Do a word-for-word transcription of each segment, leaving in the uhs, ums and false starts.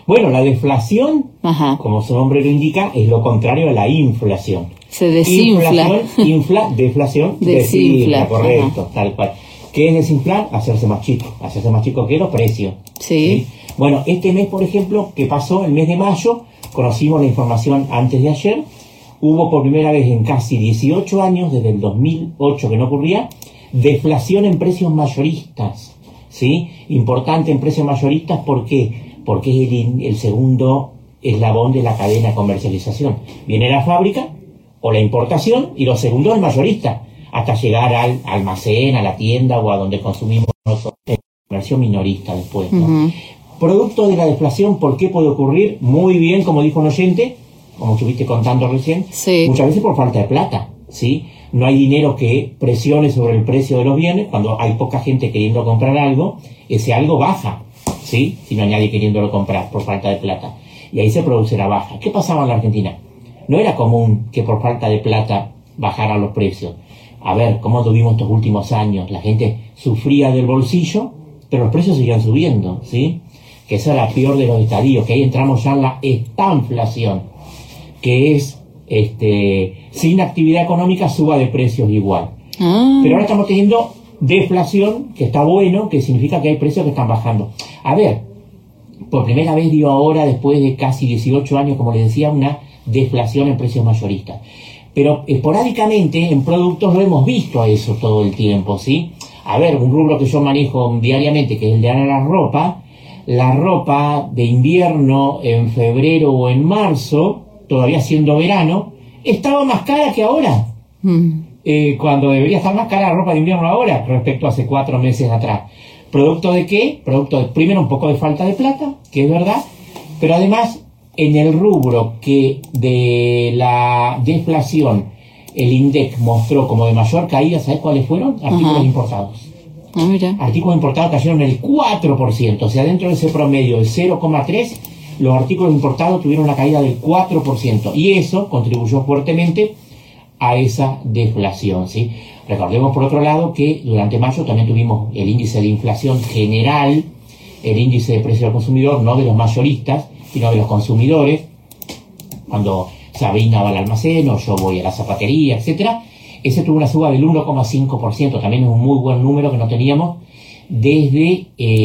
Bueno, la deflación, Ajá. como su nombre lo indica, es lo contrario a la inflación. Se desinfla. Inflación, infla, deflación, Desinfla, desinfla, correcto, ajá. tal cual. ¿Qué es desinflar? Hacerse más chico. Hacerse más chico que los precios. Sí. ¿Sí? Bueno, este mes, por ejemplo, que pasó, el mes de mayo, conocimos la información antes de ayer, hubo por primera vez en casi dieciocho años, desde el dos mil ocho que no ocurría, deflación en precios mayoristas. ¿Sí? Importante en precios mayoristas, ¿por qué? Porque es el, el segundo eslabón de la cadena de comercialización. Viene la fábrica o la importación y lo segundo el mayorista, hasta llegar al almacén, a la tienda o a donde consumimos nosotros, en comercio minorista después, ¿no? Uh-huh. Producto de la deflación, ¿por qué puede ocurrir? Muy bien, como dijo un oyente, como estuviste contando recién, sí. Muchas veces por falta de plata, ¿sí? No hay dinero que presione sobre el precio de los bienes. Cuando hay poca gente queriendo comprar algo, ese algo baja, ¿sí? Si no hay nadie queriéndolo comprar por falta de plata. Y ahí se produce la baja. ¿Qué pasaba en la Argentina? No era común que por falta de plata bajaran los precios. A ver, ¿cómo tuvimos estos últimos años? La gente sufría del bolsillo, pero los precios seguían subiendo, ¿sí? Que esa es la peor de los estadios, que ahí entramos ya en la estanflación, que es este sin actividad económica suba de precios igual. Ah. Pero ahora estamos teniendo deflación, que está bueno, que significa que hay precios que están bajando. A ver, por primera vez dio ahora, después de casi dieciocho años, como les decía, una deflación en precios mayoristas. Pero esporádicamente en productos lo hemos visto a eso todo el tiempo, ¿sí? A ver, un rubro que yo manejo diariamente, que es el de la ropa, la ropa de invierno en febrero o en marzo, todavía siendo verano, estaba más cara que ahora. Mm. Eh, cuando debería estar más cara la ropa de invierno ahora, respecto a hace cuatro meses atrás. ¿Producto de qué? Producto de, primero, un poco de falta de plata, que es verdad, pero además, en el rubro que de la deflación el INDEC mostró como de mayor caída, ¿sabes cuáles fueron? Artículos Ajá. importados. Ah, mira. Artículos importados cayeron el cuatro por ciento, o sea, dentro de ese promedio de cero coma tres por ciento, los artículos importados tuvieron una caída del cuatro por ciento, y eso contribuyó fuertemente a esa deflación, ¿sí? Recordemos, por otro lado, que durante mayo también tuvimos el índice de inflación general, el índice de precio del consumidor, no de los mayoristas, sino de los consumidores. Cuando Sabrina va al almacén o yo voy a la zapatería, etcétera, ese tuvo una suba del uno coma cinco por ciento, también es un muy buen número que no teníamos desde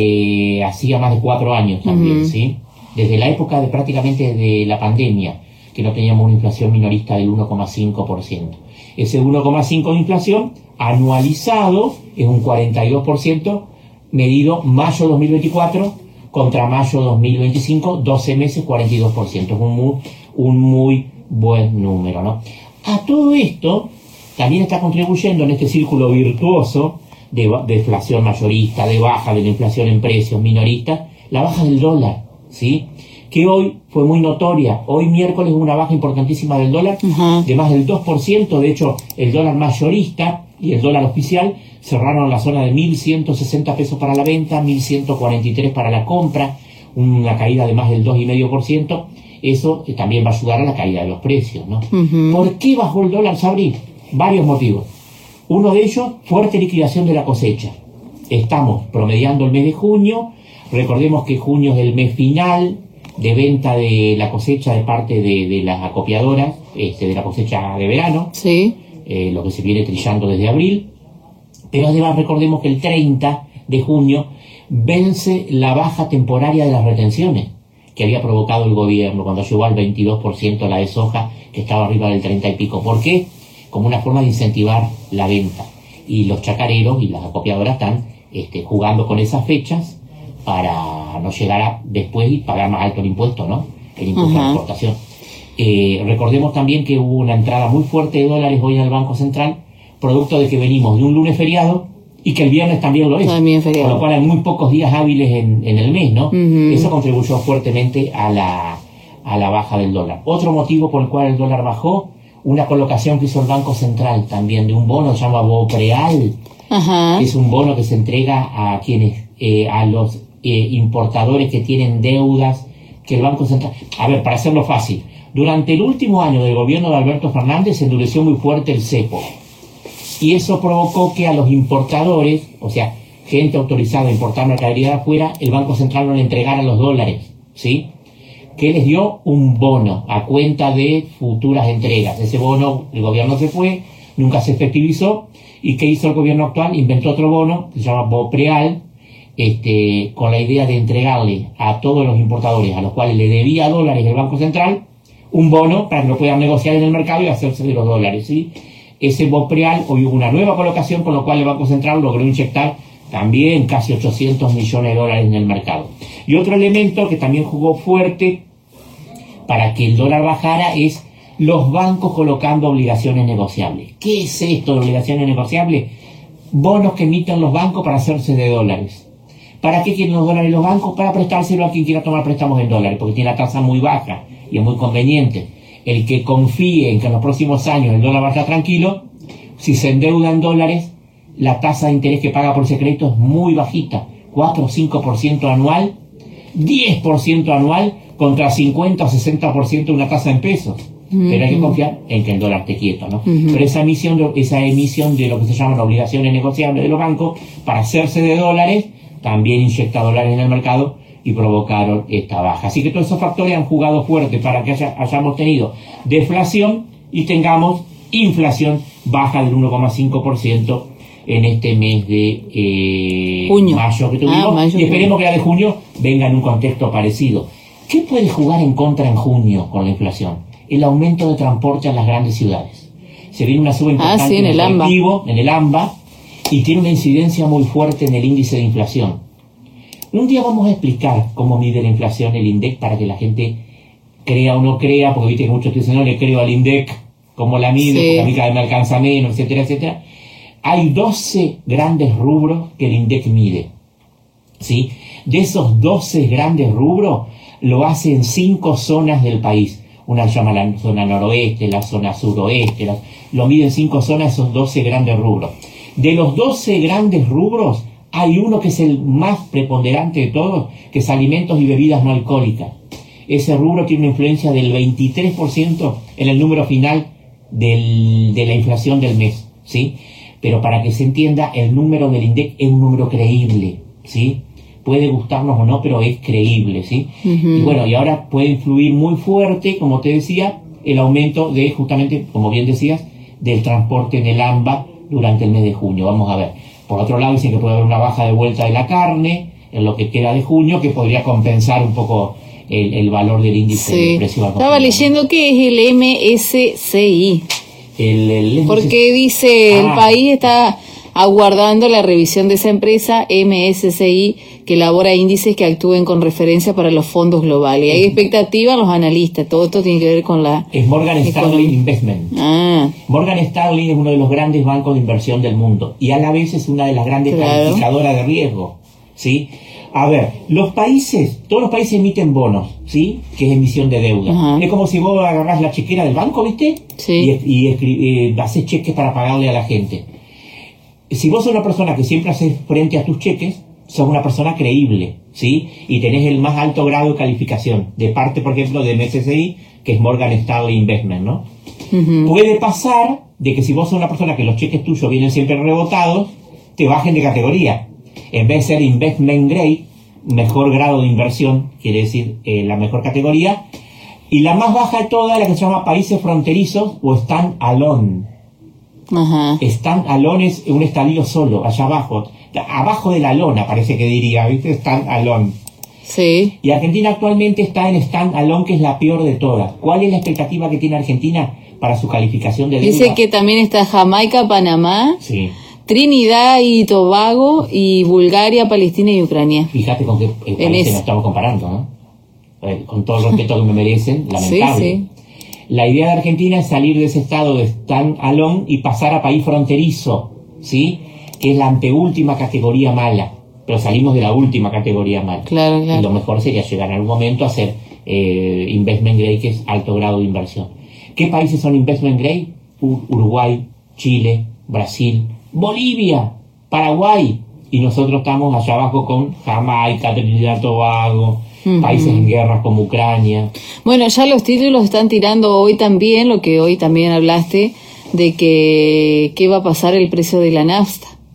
eh, hacía más de cuatro años también, uh-huh. ¿sí? Desde la época de prácticamente de la pandemia, que no teníamos una inflación minorista del uno coma cinco por ciento. Ese uno coma cinco por ciento de inflación anualizado es un cuarenta y dos por ciento, medido mayo dos mil veinticuatro contra mayo dos mil veinticinco, doce meses, cuarenta y dos por ciento. Es un muy, un muy buen número, ¿no? A todo esto también está contribuyendo en este círculo virtuoso de, de deflación mayorista, de baja de la inflación en precios minoristas, la baja del dólar, ¿sí? Que hoy fue muy notoria. Hoy miércoles hubo una baja importantísima del dólar, uh-huh. de más del dos por ciento. De hecho, el dólar mayorista y el dólar oficial cerraron en la zona de mil ciento sesenta pesos para la venta, mil ciento cuarenta y tres para la compra, una caída de más del dos coma cinco por ciento. Eso eh, también va a ayudar a la caída de los precios, ¿no? Uh-huh. ¿Por qué bajó el dólar, Sabri? Varios motivos. Uno de ellos, fuerte liquidación de la cosecha. Estamos promediando el mes de junio. Recordemos que junio es el mes final de venta de la cosecha de parte de, de las acopiadoras, este, de la cosecha de verano, sí. eh, lo que se viene trillando desde abril. Pero además recordemos que el treinta de junio vence la baja temporaria de las retenciones que había provocado el gobierno cuando llegó al veintidós por ciento la de soja, que estaba arriba del treinta y pico. ¿Por qué? Como una forma de incentivar la venta. Y los chacareros y las acopiadoras están este, jugando con esas fechas para no llegar a después y pagar más alto el impuesto, ¿no? El impuesto uh-huh. a la exportación. Eh, recordemos también que hubo una entrada muy fuerte de dólares hoy en el Banco Central, producto de que venimos de un lunes feriado y que el viernes también lo es. También feriado. Con lo cual hay muy pocos días hábiles en, en el mes, ¿no? Uh-huh. Eso contribuyó fuertemente a la, a la baja del dólar. Otro motivo por el cual el dólar bajó, una colocación que hizo el Banco Central también de un bono, se llama Bopreal, uh-huh. que es un bono que se entrega a quienes, eh, a los Eh, importadores que tienen deudas, que el Banco Central... A ver, para hacerlo fácil, durante el último año del gobierno de Alberto Fernández se endureció muy fuerte el cepo, y eso provocó que a los importadores, o sea, gente autorizada a importar mercadería de afuera, el Banco Central no le entregara los dólares, ¿sí? que les dio un bono a cuenta de futuras entregas. Ese bono, el gobierno se fue, nunca se efectivizó, y ¿qué hizo el gobierno actual? Inventó otro bono, que se llama Bopreal, este, con la idea de entregarle a todos los importadores, a los cuales le debía dólares el Banco Central, un bono para que lo puedan negociar en el mercado y hacerse de los dólares, ¿sí? Ese Bopreal, hoy hubo una nueva colocación, con lo cual el Banco Central logró inyectar también casi ochocientos millones de dólares en el mercado. Y otro elemento que también jugó fuerte para que el dólar bajara es los bancos colocando obligaciones negociables. ¿Qué es esto de obligaciones negociables? Bonos que emiten los bancos para hacerse de dólares. ¿Para qué quieren los dólares los bancos? Para prestárselo a quien quiera tomar préstamos en dólares, porque tiene la tasa muy baja y es muy conveniente. El que confíe en que en los próximos años el dólar va a estar tranquilo, si se endeuda en dólares, la tasa de interés que paga por ese crédito es muy bajita, cuatro o cinco por ciento anual, diez por ciento anual, contra cincuenta o sesenta por ciento de una tasa en pesos. Uh-huh. Pero hay que confiar en que el dólar esté quieto, ¿no? Uh-huh. Pero esa emisión, de, esa emisión de lo que se llaman obligaciones negociables de los bancos para hacerse de dólares, también inyecta dólares en el mercado y provocaron esta baja. Así que todos esos factores han jugado fuerte para que haya, hayamos tenido deflación y tengamos inflación baja del uno coma cinco por ciento en este mes de eh, mayo que tuvimos, ah, mayo, y esperemos que la de junio venga en un contexto parecido. ¿Qué puede jugar en contra en junio con la inflación? El aumento de transporte en las grandes ciudades. Se viene una suba importante ah, sí, en, en el colectivo, en el AMBA, y tiene una incidencia muy fuerte en el índice de inflación. Un día vamos a explicar cómo mide la inflación el INDEC para que la gente crea o no crea, porque viste que muchos dicen, no le creo al INDEC, cómo la mide, sí, porque a mí cada vez me alcanza menos, etcétera, etcétera. Hay doce grandes rubros que el INDEC mide, ¿sí? De esos doce grandes rubros, lo hace en cinco zonas del país. Una se llama la zona noroeste, la zona suroeste, la, lo mide en cinco zonas, esos doce grandes rubros. De los doce grandes rubros, hay uno que es el más preponderante de todos, que es alimentos y bebidas no alcohólicas. Ese rubro tiene una influencia del veintitrés por ciento en el número final del, de la inflación del mes, ¿sí? Pero para que se entienda, el número del INDEC es un número creíble, ¿sí? Puede gustarnos o no, pero es creíble, ¿sí? Uh-huh. Y bueno, y ahora puede influir muy fuerte, como te decía, el aumento de, justamente, como bien decías, del transporte en el AMBA durante el mes de junio. Vamos a ver. Por otro lado, dicen que puede haber una baja de vuelta de la carne en lo que queda de junio, que podría compensar un poco el, el valor del índice sí. de precio al consumidor. Estaba leyendo que es el M S C I. El, el Porque dice, ah. el país está aguardando la revisión de esa empresa M S C I, que elabora índices que actúen con referencia para los fondos globales. Hay expectativa en los analistas, todo esto tiene que ver con la... Es Morgan Stanley Investment. Ah. Morgan Stanley es uno de los grandes bancos de inversión del mundo y a la vez es una de las grandes claro. calificadoras de riesgo, ¿sí? A ver, los países, todos los países emiten bonos, ¿sí? Que es emisión de deuda. Uh-huh. Es como si vos agarrás la chequera del banco, ¿viste? Sí. Y, y, y eh, haces cheques para pagarle a la gente. Si vos sos una persona que siempre haces frente a tus cheques, sos una persona creíble, ¿sí? Y tenés el más alto grado de calificación, de parte, por ejemplo, de M S C I, que es Morgan Stanley Investment, ¿no? Uh-huh. Puede pasar de que si vos sos una persona que los cheques tuyos vienen siempre rebotados, te bajen de categoría. En vez de ser Investment Grade, mejor grado de inversión, quiere decir eh, la mejor categoría, y la más baja de todas, la que se llama países fronterizos o stand alone. Ajá. Stand alone es un estadio solo, allá abajo, abajo de la lona, parece que diría, ¿viste? Stand alone. Sí. Y Argentina actualmente está en stand alone, que es la peor de todas. ¿Cuál es la expectativa que tiene Argentina para su calificación de deuda? Dice que también está Jamaica, Panamá, sí. Trinidad y Tobago, y Bulgaria, Palestina y Ucrania. Fíjate con qué eh, países nos estamos comparando, ¿no? Eh, con todo el respeto que me merecen, lamentable. Sí, sí. La idea de Argentina es salir de ese estado de stand alone y pasar a país fronterizo, ¿sí? Que es la anteúltima categoría mala, pero salimos de la última categoría mala. Claro, claro. Y lo mejor sería llegar en algún momento a ser eh, investment grade, que es alto grado de inversión. ¿Qué países son investment grade? U- Uruguay, Chile, Brasil, Bolivia, Paraguay, y nosotros estamos allá abajo con Jamaica, Trinidad, Tobago, uh-huh. países en guerras como Ucrania. Bueno, ya los títulos están tirando hoy también, lo que hoy también hablaste, de que qué va a pasar el precio de la nafta.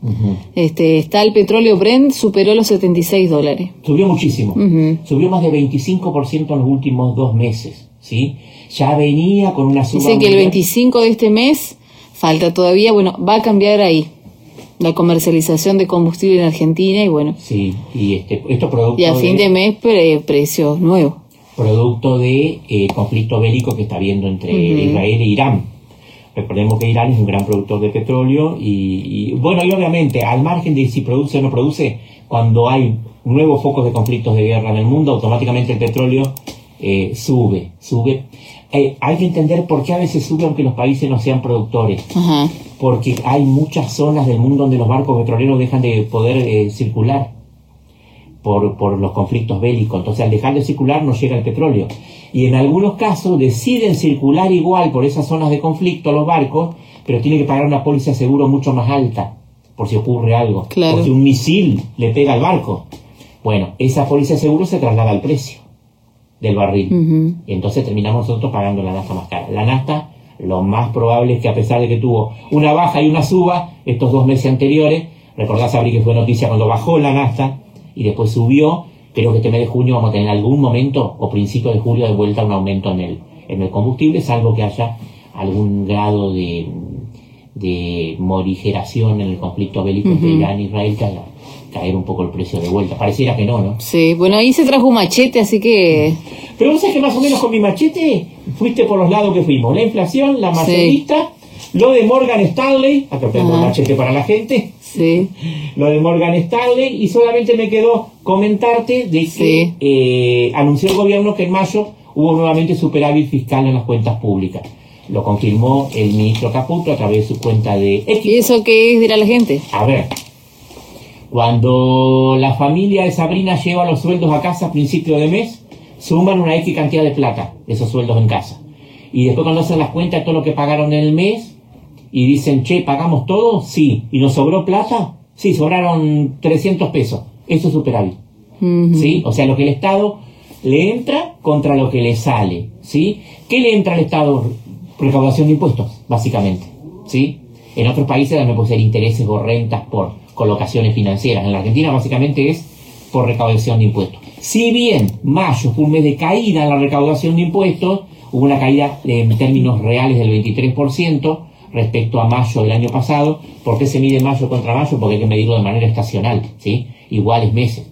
Uh-huh. Este, está el petróleo Brent, superó los setenta y seis dólares. Subió muchísimo. Uh-huh. Subió más de veinticinco por ciento en los últimos dos meses, ¿sí? Ya venía con una suba. Dicen que el veinticinco de este mes, falta todavía, bueno, va a cambiar ahí la comercialización de combustible en Argentina y bueno. Sí, y este, esto producto y a fin de, de mes pre, precios nuevos. Producto de eh, conflicto bélico que está habiendo entre uh-huh. Israel e Irán. Recordemos que Irán es un gran productor de petróleo y, y bueno, y obviamente, al margen de si produce o no produce, cuando hay nuevos focos de conflictos de guerra en el mundo, automáticamente el petróleo eh, sube, sube. Eh, hay que entender por qué a veces sube aunque los países no sean productores. Uh-huh. Porque hay muchas zonas del mundo donde los barcos petroleros dejan de poder eh, circular por, por los conflictos bélicos. Entonces, al dejar de circular no llega el petróleo. Y en algunos casos deciden circular igual por esas zonas de conflicto los barcos, pero tienen que pagar una póliza de seguro mucho más alta por si ocurre algo. Claro. Por si un misil le pega al barco. Bueno, esa póliza de seguro se traslada al precio del barril. Uh-huh. Y entonces terminamos nosotros pagando la nafta más cara. La nafta, lo más probable es que a pesar de que tuvo una baja y una suba estos dos meses anteriores, recordás, Sabri, que fue noticia cuando bajó la nafta y después subió. Creo que este mes de junio vamos a tener algún momento, o principio de julio, de vuelta un aumento en el, en el combustible, salvo que haya algún grado de, de morigeración en el conflicto bélico uh-huh. entre Irán e Israel, que haga caer un poco el precio de vuelta. Pareciera que no, ¿no? Sí, bueno, ahí se trajo un machete, así que... Pero vos sabés que más o menos con mi machete fuiste por los lados que fuimos. La inflación, la mayorista, sí. Lo de Morgan Stanley, acá tengo el machete para la gente. Sí. Lo de Morgan Stanley, y solamente me quedó comentarte de que sí. eh, anunció el gobierno que en mayo hubo nuevamente superávit fiscal en las cuentas públicas. Lo confirmó el ministro Caputo a través de su cuenta de X. ¿Y eso qué es, dirá la gente? A ver, cuando la familia de Sabrina lleva los sueldos a casa a principio de mes, suman una X cantidad de plata, esos sueldos en casa. Y después cuando hacen las cuentas de todo lo que pagaron en el mes, y dicen, che, ¿pagamos todo? Sí. ¿Y nos sobró plata? Sí, sobraron trescientos pesos. Eso es superávit. Uh-huh. ¿Sí? O sea, lo que el Estado le entra contra lo que le sale. ¿Sí? ¿Qué le entra al Estado? Recaudación de impuestos, básicamente. ¿Sí? En otros países también puede ser intereses o rentas por colocaciones financieras. En la Argentina, básicamente, es por recaudación de impuestos. Si bien mayo fue un mes de caída en la recaudación de impuestos, hubo una caída en términos reales del veintitrés por ciento, respecto a mayo del año pasado. ¿Por qué se mide mayo contra mayo? Porque hay que medirlo de manera estacional, ¿sí? Iguales meses.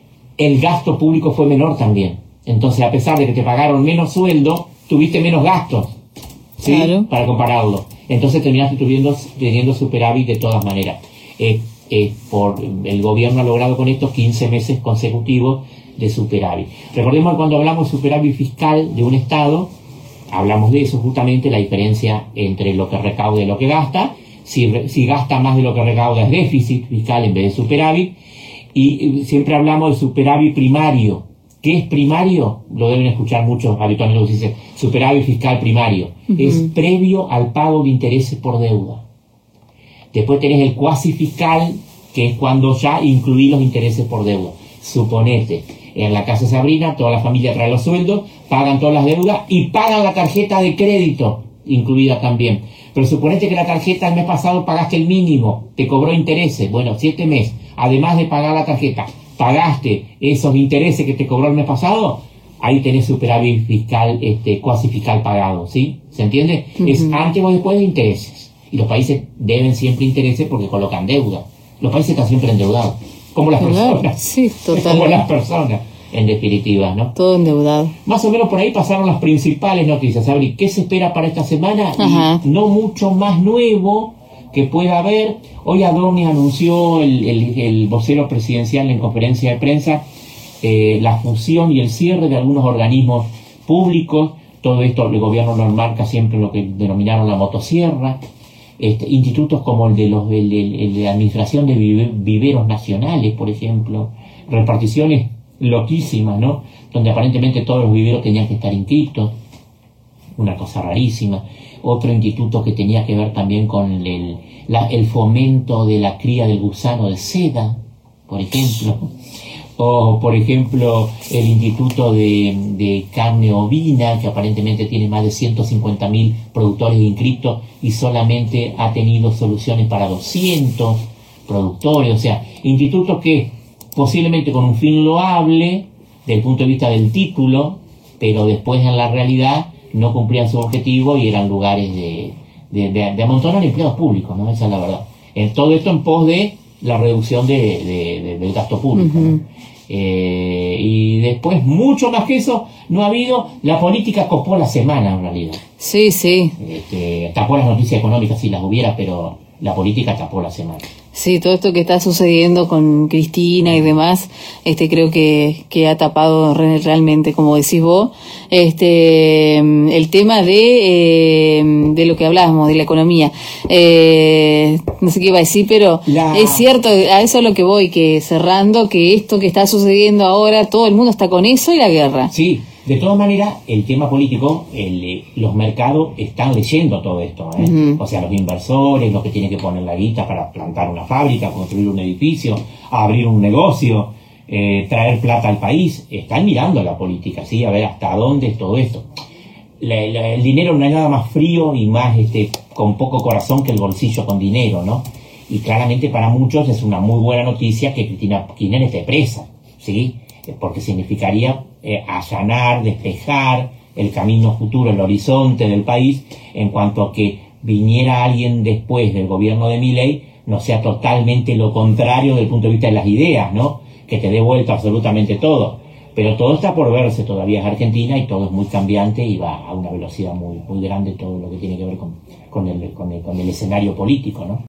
El gasto público fue menor también. Entonces, a pesar de que te pagaron menos sueldo, tuviste menos gastos, ¿sí? Claro. Para compararlo. Entonces terminaste teniendo, teniendo superávit de todas maneras. Eh, eh, por, el gobierno ha logrado con estos quince meses consecutivos de superávit. Recordemos que cuando hablamos de superávit fiscal de un Estado, hablamos de eso justamente, la diferencia entre lo que recauda y lo que gasta. Si, si gasta más de lo que recauda es déficit fiscal en vez de superávit. Y, y siempre hablamos de superávit primario. ¿Qué es primario? Lo deben escuchar muchos habitualmente, se dice superávit fiscal primario. Uh-huh. Es previo al pago de intereses por deuda. Después tenés el cuasi fiscal, que es cuando ya incluís los intereses por deuda. Suponete, en la casa de Sabrina, toda la familia trae los sueldos, pagan todas las deudas y pagan la tarjeta de crédito, incluida también. Pero suponete que la tarjeta el mes pasado pagaste el mínimo, te cobró intereses. Bueno, si este mes, además de pagar la tarjeta, pagaste esos intereses que te cobró el mes pasado, ahí tenés superávit fiscal, este, cuasi fiscal pagado, ¿sí? ¿Se entiende? Uh-huh. Es antes o después de intereses. Y los países deben siempre intereses porque colocan deuda. Los países están siempre endeudados. Como las claro, personas. Sí, totalmente. Como las personas, en definitiva, ¿no? Todo endeudado. Más o menos por ahí pasaron las principales noticias. Sabri, ¿qué se espera para esta semana? Ajá. Y no mucho más nuevo que pueda haber. Hoy Adorni anunció, el, el, el vocero presidencial en conferencia de prensa, eh, la fusión y el cierre de algunos organismos públicos. Todo esto el gobierno lo enmarca siempre en lo que denominaron la motosierra. Este, institutos como el de los el, el, el de administración de vive, viveros nacionales, por ejemplo, reparticiones loquísimas, ¿no? Donde aparentemente todos los viveros tenían que estar inscritos, una cosa rarísima. Otro instituto que tenía que ver también con el, la, el fomento de la cría del gusano de seda, por ejemplo. O, por ejemplo, el Instituto de, de Carne Ovina, que aparentemente tiene más de ciento cincuenta mil productores inscritos y solamente ha tenido soluciones para doscientos. productores, o sea, institutos que posiblemente con un fin loable desde el punto de vista del título, pero después en la realidad no cumplían su objetivo y eran lugares de, de, de, de amontonar empleados públicos, ¿no? Esa es la verdad. En todo esto en pos de la reducción de, de, de, del gasto público, uh-huh. ¿no? Eh, y después, mucho más que eso, no ha habido. La política copó la semana en realidad. Sí, sí. Este, tapó las noticias económicas si las hubiera, pero la política tapó la semana. Sí, todo esto que está sucediendo con Cristina y demás, este, creo que, que ha tapado re, realmente, como decís vos, este, el tema de, eh, de lo que hablábamos, de la economía. Eh, no sé qué iba a decir, pero la... es cierto, a eso es lo que voy, que cerrando, que esto que está sucediendo ahora, todo el mundo está con eso y la guerra. Sí. De todas maneras, el tema político, el, los mercados están leyendo todo esto, ¿eh? Uh-huh. O sea, los inversores, los que tienen que poner la guita para plantar una fábrica, construir un edificio, abrir un negocio, eh, traer plata al país, están mirando la política, ¿sí? A ver hasta dónde es todo esto. La, la, el dinero no hay nada más frío y más este con poco corazón que el bolsillo con dinero, ¿no? Y claramente para muchos es una muy buena noticia que Cristina Kirchner esté presa, ¿sí? Porque significaría eh, allanar, despejar el camino futuro, el horizonte del país, en cuanto a que viniera alguien después del gobierno de Milei, no sea totalmente lo contrario desde el punto de vista de las ideas, ¿no? Que te dé vuelta absolutamente todo. Pero todo está por verse, todavía es Argentina y todo es muy cambiante y va a una velocidad muy, muy grande todo lo que tiene que ver con, con, el, con, el, con el escenario político, ¿no?